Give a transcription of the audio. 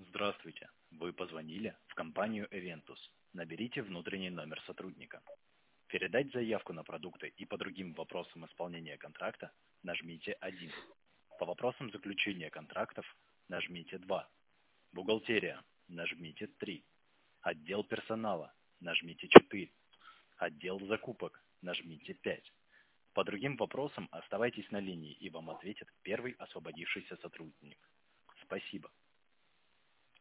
Здравствуйте. Вы позвонили в компанию Eventus. Наберите внутренний номер сотрудника. Передать заявку на продукты и по другим вопросам исполнения контракта нажмите 1. По вопросам заключения контрактов нажмите 2. Бухгалтерия нажмите 3. Отдел персонала нажмите 4. Отдел закупок нажмите 5. По другим вопросам оставайтесь на линии, и вам ответит первый освободившийся сотрудник. Спасибо.